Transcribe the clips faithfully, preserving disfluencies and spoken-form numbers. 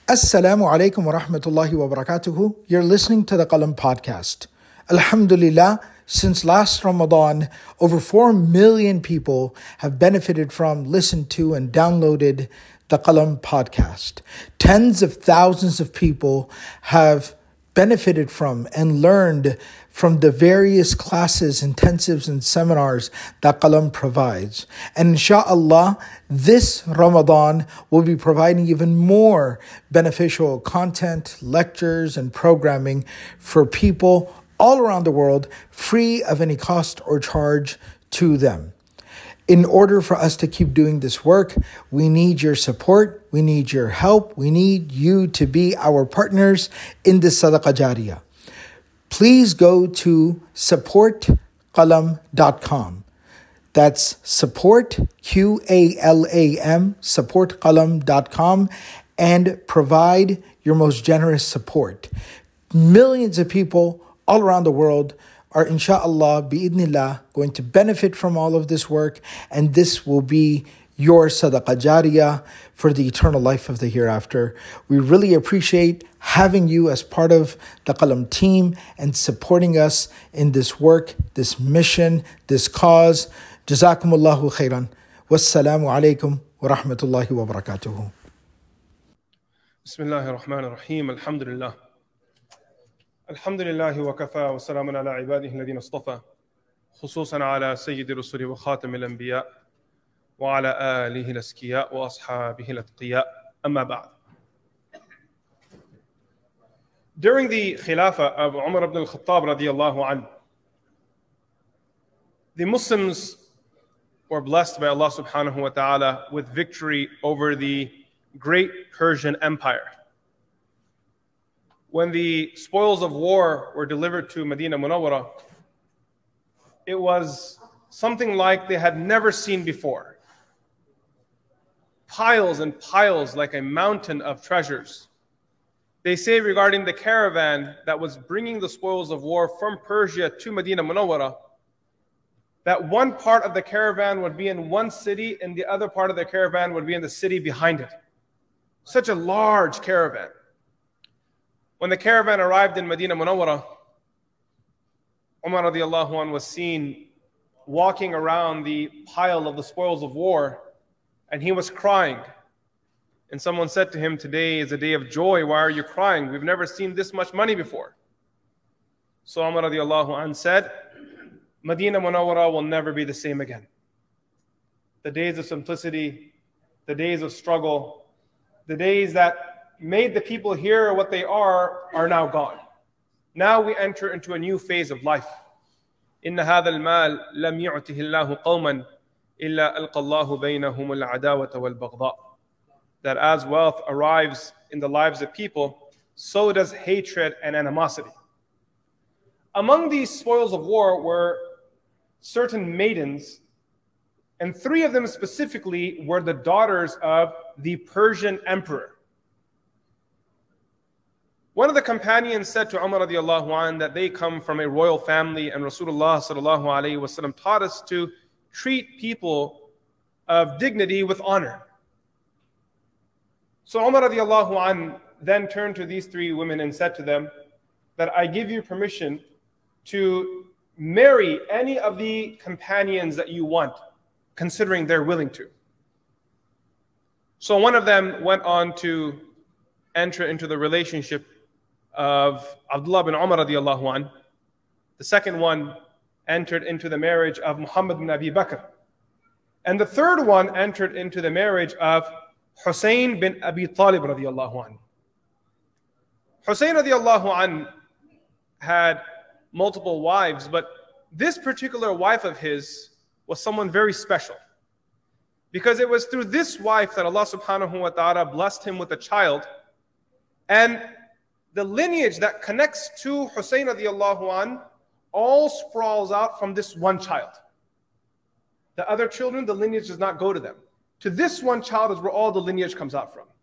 Assalamu alaikum wa rahmatullahi wa barakatuhu. You're listening to the Qalam podcast. Alhamdulillah, since last Ramadan, over four million people have benefited from, listened to, and downloaded the Qalam podcast. Tens of thousands of people have benefited from and learned from the various classes, intensives, and seminars that Qalam provides. And inshaAllah, this Ramadan will be providing even more beneficial content, lectures, and programming for people all around the world, free of any cost or charge to them. In order for us to keep doing this work, we need your support, we need your help, we need you to be our partners in this Sadaqah Jariyah. Please go to support qalam dot com. That's support, Q A L A M, support qalam dot com, and provide your most generous support. Millions of people all around the world are insha'Allah, bi'idnillah, going to benefit from all of this work, and this will be your sadaqah jariyah for the eternal life of the hereafter. We really appreciate having you as part of the Qalam team and supporting us in this work, this mission, this cause. Jazakumullahu khairan. Wassalamu alaikum wa rahmatullahi wa barakatuhu. Bismillahir Rahmanir Rahim. Alhamdulillah. الحمد لله وكفى وسلام على عباده الذين اصطفى خصوصا على سيد الرسل وخاتم الأنبياء وعلى آله الأزكياء وأصحابه الأتقياء أما بعد. During the Khilafah of Umar ibn al-Khattab radiyallahu anhu, the Muslims were blessed by Allah subhanahu wa ta'ala with victory over the great Persian Empire. When the spoils of war were delivered to Medina Munawwara, it was something like they had never seen before. Piles and piles like a mountain of treasures. They say regarding the caravan that was bringing the spoils of war from Persia to Medina Munawwara, that one part of the caravan would be in one city and the other part of the caravan would be in the city behind it. Such a large caravan. When the caravan arrived in Medina Munawwara, Umar radiallahu anhu was seen walking around the pile of the spoils of war, and he was crying. And someone said to him, "Today is a day of joy. Why are you crying? We've never seen this much money before." So Umar radiallahu anhu said, "Medina Munawwara will never be the same again. The days of simplicity, the days of struggle, the days that made the people here what they are, are now gone. Now we enter into a new phase of life. إِنَّ هَذَا الْمَالِ لَمْ يُعْتِهِ اللَّهُ قَوْمًا إِلَّا أَلْقَى اللَّهُ بَيْنَهُمُ الْعَدَاوَةَ وَالْبَغْضَاءَ." That as wealth arrives in the lives of people, so does hatred and animosity. Among these spoils of war were certain maidens, and three of them specifically were the daughters of the Persian emperor. One of the companions said to Umar radiallahu anhu that they come from a royal family, and Rasulullah sallallahu alayhi wa sallam taught us to treat people of dignity with honor. So Umar radiallahu anhu then turned to these three women and said to them that I give you permission to marry any of the companions that you want, considering they're willing to. So one of them went on to enter into the relationship of Abdullah bin Umar radiallahu anhu. The second one entered into the marriage of Muhammad bin Abi Bakr. And the third one entered into the marriage of Hussein bin Abi Talib radiallahu anhu. Hussein radiallahu anhu had multiple wives, but this particular wife of his was someone very special. Because it was through this wife that Allah subhanahu wa ta'ala blessed him with a child. And the lineage that connects to Hussein radiallahu anhu all sprawls out from this one child. The other children, the lineage does not go to them. To this one child is where all the lineage comes out from.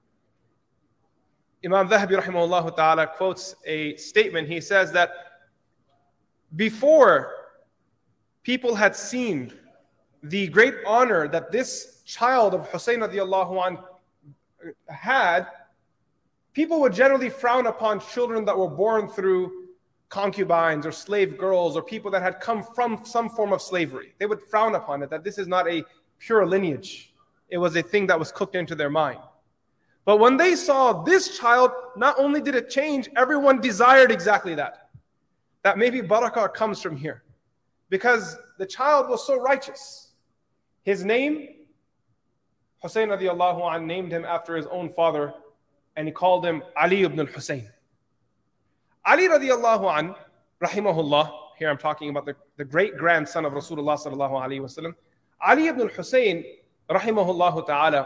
Imam Dhahabi rahimahullah ta'ala quotes a statement. He says that before people had seen the great honor that this child of Hussein radiallahu anhu had, People would generally frown upon children that were born through concubines or slave girls or people that had come from some form of slavery. They would frown upon it, that this is not a pure lineage. It was a thing that was cooked into their mind. But when they saw this child, not only did it change, everyone desired exactly that. That maybe barakah comes from here. Because the child was so righteous. His name, Hussein radiallahu anh named him after his own father, and he called him Ali ibn al-Hussein. Ali radiallahu anh, rahimahullah, here I'm talking about the, the great-grandson of Rasulullah sallallahu alayhi wa sallam. Ali ibn al-Hussein, rahimahullah ta'ala,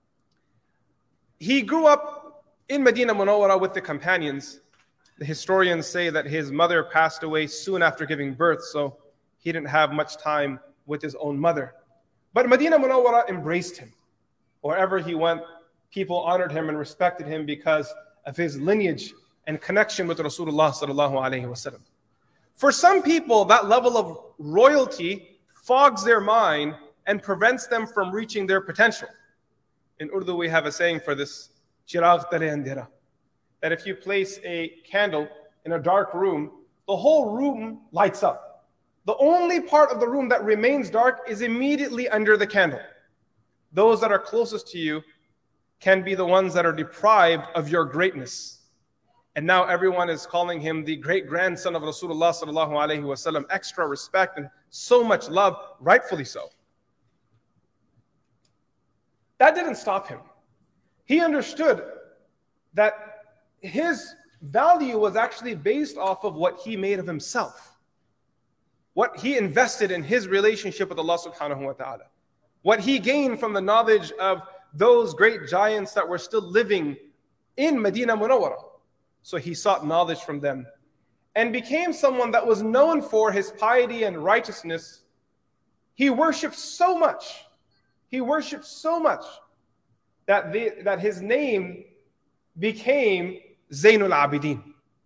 he grew up in Medina Munawwara with the companions. The historians say that his mother passed away soon after giving birth, so he didn't have much time with his own mother. But Medina Munawwara embraced him. Wherever he went, people honored him and respected him because of his lineage and connection with Rasulullah sallallahu alaihi wasallam. For some people, that level of royalty fogs their mind and prevents them from reaching their potential. In Urdu, we have a saying for this, chirag tale andhera, that if you place a candle in a dark room, the whole room lights up. The only part of the room that remains dark is immediately under the candle. Those that are closest to you can be the ones that are deprived of your greatness. And now everyone is calling him the great-grandson of Rasulullah sallallahu alaihi wasallam. Extra respect and so much love, rightfully so. That didn't stop him. He understood that his value was actually based off of what he made of himself. What he invested in his relationship with Allah subhanahu wa ta'ala. What he gained from the knowledge of those great giants that were still living in Medina Munawwara. So he sought knowledge from them and became someone that was known for his piety and righteousness. He worshipped so much, he worshipped so much that, the, that his name became Zainul Abidin.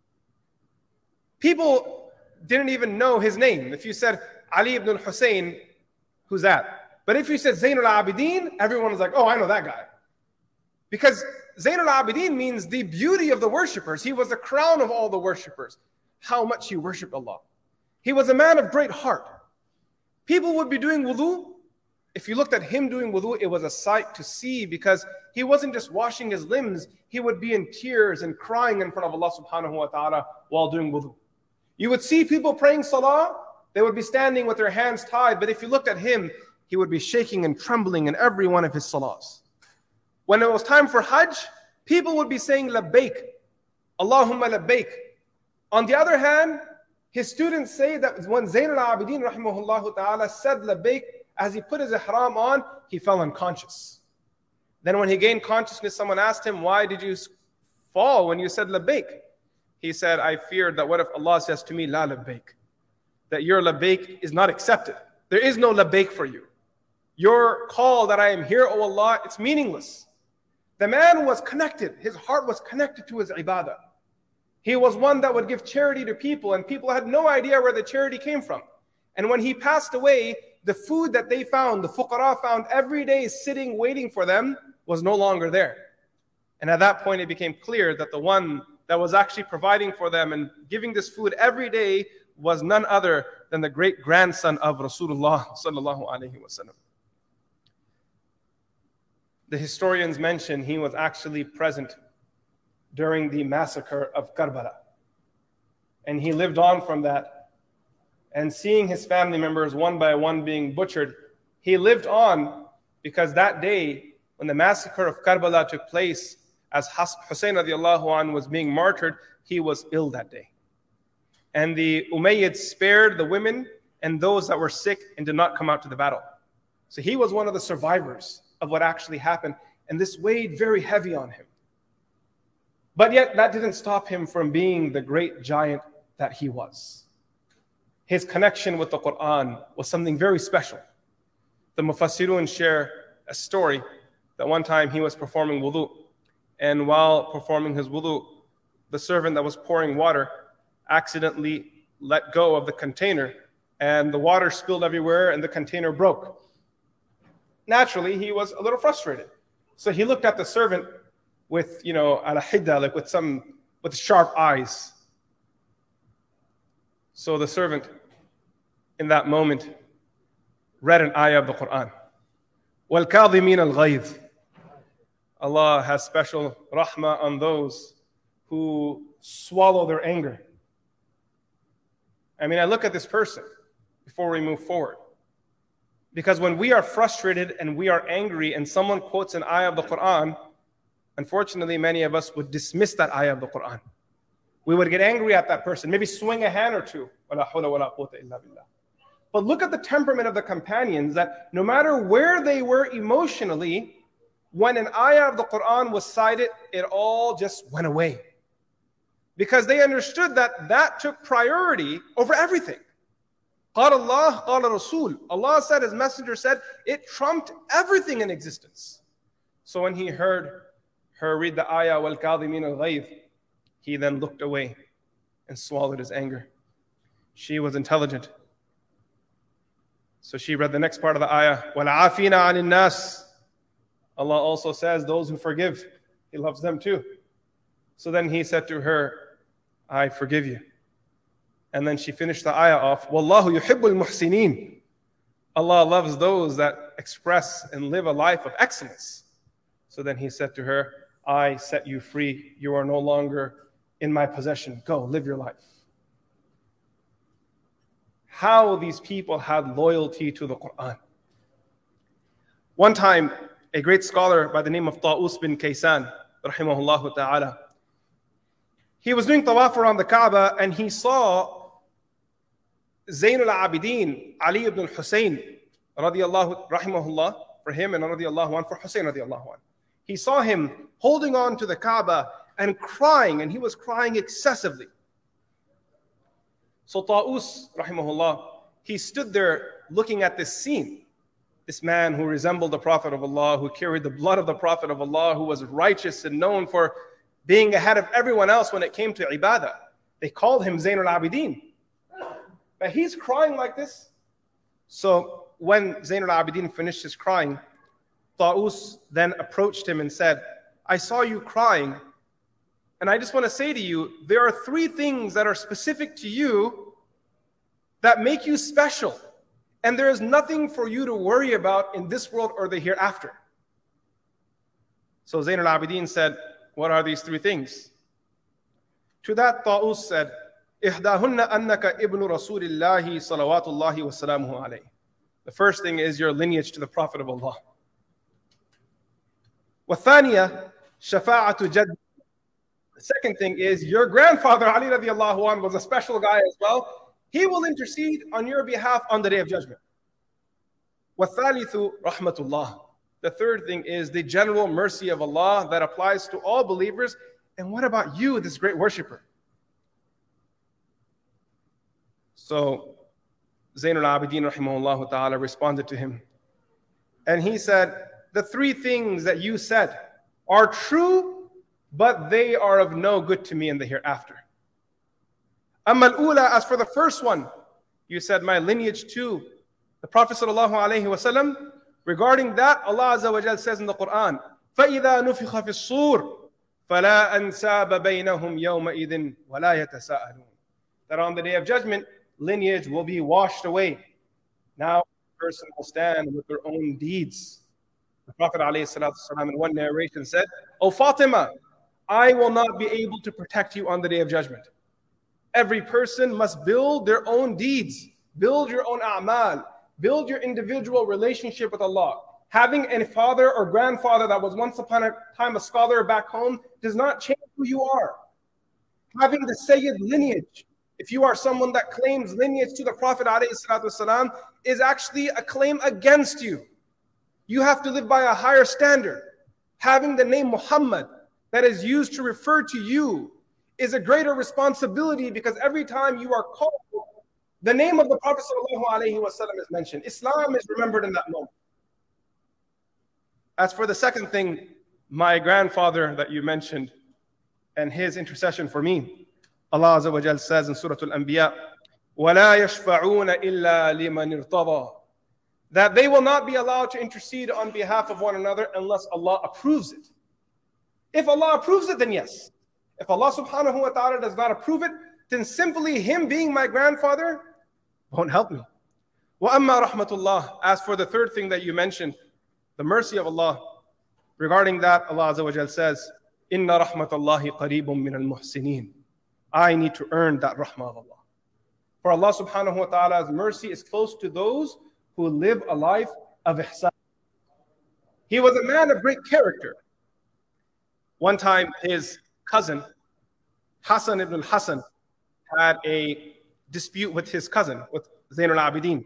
People didn't even know his name. If you said Ali ibn al-Hussein, who's that? But if you said Zainul Abidin, everyone was like, oh, I know that guy. Because Zainul Abidin means the beauty of the worshippers. He was the crown of all the worshippers. How much he worshipped Allah. He was a man of great heart. People would be doing wudu. If you looked at him doing wudu, it was a sight to see because he wasn't just washing his limbs. He would be in tears and crying in front of Allah subhanahu wa ta'ala while doing wudu. You would see people praying salah. They would be standing with their hands tied. But if you looked at him, he would be shaking and trembling in every one of his salahs. When it was time for Hajj, people would be saying labbaik, Allahumma labbaik. On the other hand, his students say that when Zainul Abidin rahimahullah ta'ala said labbaik, as he put his ihram on, he fell unconscious. Then when he gained consciousness, someone asked him, why did you fall when you said labbaik? He said, I feared that what if Allah says to me, la labbaik, that your labbaik is not accepted. There is no labbaik for you. Your call that I am here, O Allah, it's meaningless. The man was connected. His heart was connected to his ibadah. He was one that would give charity to people, and people had no idea where the charity came from. And when he passed away, the food that they found, the fuqara found every day sitting, waiting for them, was no longer there. And at that point, it became clear that the one that was actually providing for them and giving this food every day was none other than the great grandson of Rasulullah sallallahu alaihi wasallam. The historians mention he was actually present during the massacre of Karbala. And he lived on from that. And seeing his family members one by one being butchered, he lived on because that day, when the massacre of Karbala took place, as Hussein radiallahu anhu was being martyred, he was ill that day. And the Umayyads spared the women and those that were sick and did not come out to the battle. So he was one of the survivors of what actually happened, and this weighed very heavy on him. But yet that didn't stop him from being the great giant that he was. His connection with the Quran was something very special. The Mufassirun share a story that one time he was performing wudu, and while performing his wudu, the servant that was pouring water accidentally let go of the container, and the water spilled everywhere and the container broke. Naturally, he was a little frustrated. So he looked at the servant with, you know, al-hidda, like with some, with sharp eyes. So the servant in that moment read an ayah of the Quran. وَالْكَاظِمِينَ الْغَيْظِ. Allah has special rahmah on those who swallow their anger. I mean, I look at this person before we move forward. Because when we are frustrated and we are angry and someone quotes an ayah of the Quran, unfortunately, many of us would dismiss that ayah of the Quran. We would get angry at that person, maybe swing a hand or two. But look at the temperament of the companions, that no matter where they were emotionally, when an ayah of the Quran was cited, it all just went away. Because they understood that that took priority over everything. قال Allah, قال Rasul. Allah said, His Messenger said, it trumped everything in existence. So when he heard her read the ayah, وَالْكَاظِمِينَ الْغَيْظِ, he then looked away and swallowed his anger. She was intelligent. So she read the next part of the ayah, وَالْعَافِينَ عَنِ النَّاسِ. Allah also says, those who forgive, He loves them too. So then he said to her, I forgive you. And then she finished the ayah off, وَاللَّهُ يُحِبُّ الْمُحْسِنِينَ. Allah loves those that express and live a life of excellence. So then he said to her, I set you free. You are no longer in my possession. Go, live your life. How these people had loyalty to the Quran. One time, a great scholar by the name of Ta'us bin Kaysan, rahimahullah ta'ala, he was doing tawaf around the Kaaba and he saw Zayn al-Abidin, Ali ibn al-Husayn, radiyallahu, rahimahullah, for him, and radiyallahu an, for Hussein radiyallahu an. He saw him holding on to the Kaaba and crying, and he was crying excessively. So Ta'us, rahimahullah, he stood there looking at this scene. This man who resembled the Prophet of Allah, who carried the blood of the Prophet of Allah, who was righteous and known for being ahead of everyone else when it came to ibadah. They called him Zayn al-Abidin. But he's crying like this. So when Zayn al-Abidin finished his crying, Ta'us then approached him and said, I saw you crying, and I just want to say to you, there are three things that are specific to you that make you special. And there is nothing for you to worry about in this world or the hereafter. So Zayn al-Abidin said, what are these three things? To that, Ta'us said, إِحْدَاهُنَّ أَنَّكَ إِبْنُ رَسُولِ اللَّهِ صَلَوَاتُ اللَّهِ وَسَلَامُهُ عَلَيْهِ. The first thing is your lineage to the Prophet of Allah. وَالثَّانِيَةِ شَفَاعَةُ جَدِّ. The second thing is your grandfather Ali radiallahu anh was a special guy as well. He will intercede on your behalf on the Day of Judgment. وَالثَّالِثُ رَحْمَةُ اللَّهِ. The third thing is the general mercy of Allah that applies to all believers. And what about you, this great worshipper? So Zayn al-Abidin rahimahullah ta'ala responded to him. And he said, the three things that you said are true, but they are of no good to me in the hereafter. Amma al-ula, as for the first one, you said my lineage too. The Prophet sallallahu alaihi wasallam, regarding that, Allah Azza wa Jal says in the Quran, فَإِذَا نُفِخَ فِي الصُّورِ فَلَا أَنْسَابَ بَيْنَهُمْ يَوْمَئِذٍ وَلَا يَتَسَاءَلُونَ. That on the Day of Judgment, lineage will be washed away. Now, the person will stand with their own deeds. The Prophet ﷺ in one narration said, O Fatima, I will not be able to protect you on the Day of Judgment. Every person must build their own deeds, build your own a'mal, build your individual relationship with Allah. Having a father or grandfather that was once upon a time a scholar back home does not change who you are. Having the Sayyid lineage, if you are someone that claims lineage to the Prophet ﷺ, is actually a claim against you. You have to live by a higher standard. Having the name Muhammad that is used to refer to you is a greater responsibility, because every time you are called, the name of the Prophet ﷺ is mentioned. Islam is remembered in that moment. As for the second thing, my grandfather that you mentioned and his intercession for me, Allah Azza wa Jal says in Surah Al-Anbiya, وَلَا يَشْفَعُونَ إِلَّا لِمَنِ ارْتَضَى. That they will not be allowed to intercede on behalf of one another unless Allah approves it. If Allah approves it, then yes. If Allah subhanahu wa ta'ala does not approve it, then simply him being my grandfather won't help me. وَأَمَّا رَحْمَةُ اللَّهِ. As for the third thing that you mentioned, the mercy of Allah, regarding that, Allah Azza wa Jal says, إِنَّ رَحْمَةَ اللَّهِ قَرِيبٌ مِّنَ الْمُحْسِنِينَ. I need to earn that rahmah of Allah. For Allah subhanahu wa ta'ala's mercy is close to those who live a life of ihsan. He was a man of great character. One time, his cousin, Hassan ibn al-Hassan, had a dispute with his cousin, with Zayn al-Abidin.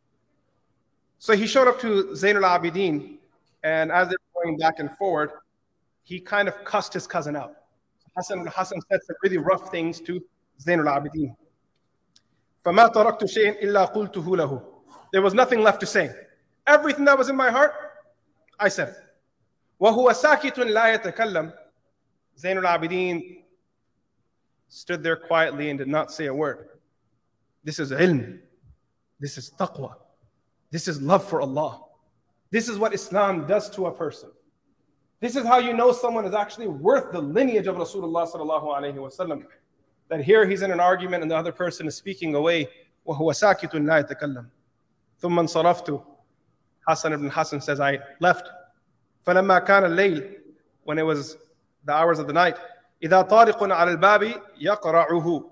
So he showed up to Zayn al-Abidin, and as they were going back and forward, he kind of cussed his cousin out. Hassan al-Hassan said some really rough things to Zayn al-Abidin. فَمَا تَرَكْتُ شَيْءٍ إِلَّا قُلْتُهُ لَهُ. There was nothing left to say. Everything that was in my heart, I said it. وَهُوَ سَاكِتٌ لَا يَتَكَلَّمْ. Zayn al-Abidin stood there quietly and did not say a word. This is ilm. This is taqwa. This is love for Allah. This is what Islam does to a person. This is how you know someone is actually worth the lineage of Rasulullah sallallahu alayhi wa sallam. That here he's in an argument and the other person is speaking away. وَهُوَ سَاكِتٌ لَا يَتَكَلَّمْ. ثُمَّ انصَرَفْتُ. Hassan ibn Hassan says, I left. فَلَمَّا كَانَ اللَّيْلِ. When it was the hours of the night. إِذَا طَارِقٌ عَلَى الْبَابِ يَقْرَعُهُ.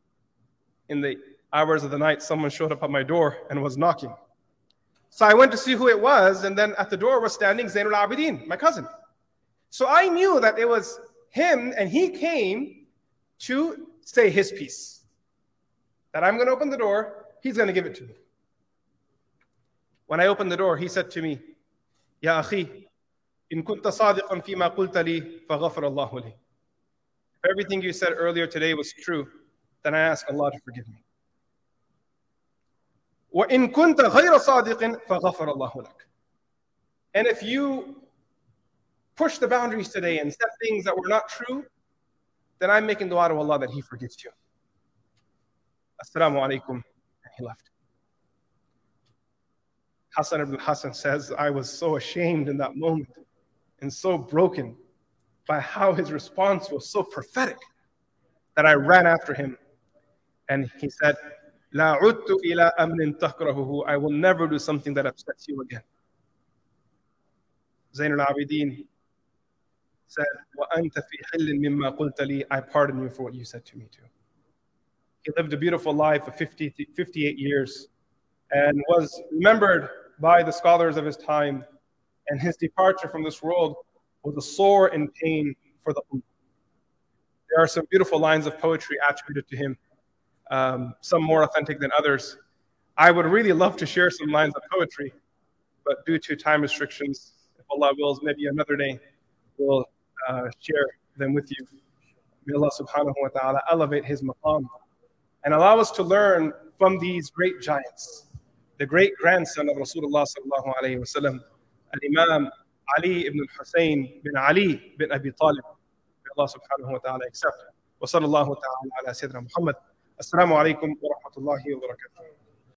In the hours of the night, someone showed up at my door and was knocking. So I went to see who it was, and then at the door was standing Zayn al-Abidin, my cousin. So I knew that it was him, and he came to say his piece. That I'm going to open the door, he's going to give it to me. When I opened the door, he said to me, Ya akhi, in kunta sadiqan fima qulta li, faghafar Allahu li. If everything you said earlier today was true, then I ask Allah to forgive me. وَإِن كُنْتَ غَيْرَ صَادِقٍ فَغَفَرَ اللَّهُ لَكَ. And if you push the boundaries today and said things that were not true, then I'm making dua to Allah that He forgives you. Assalamu alaikum. And he left. Hassan ibn Hassan says, I was so ashamed in that moment and so broken by how his response was so prophetic that I ran after him. And he said, لا عدت إلى أمر تكرهه. I will never do something that upsets you again. Zayn al-Abidin said, وأنت في حل مما قلت لي. I pardon you for what you said to me too. He lived a beautiful life of fifty, fifty-eight years and was remembered by the scholars of his time, and his departure from this world was a sore and pain for the ummah. There are some beautiful lines of poetry attributed to him. Um, some more authentic than others. I would really love to share some lines of poetry, but due to time restrictions, if Allah wills, maybe another day we'll uh, share them with you. May Allah subhanahu wa ta'ala elevate his maqam and allow us to learn from these great giants. The great grandson of Rasulullah sallallahu alayhi wa sallam, Al-Imam Ali ibn al-Husayn bin Ali bin Abi Talib. May Allah subhanahu wa ta'ala accept. Wa sallallahu ta'ala ala Sayyidina Muhammad. Assalamu alaikum wa rahmatullahi wa barakatuh.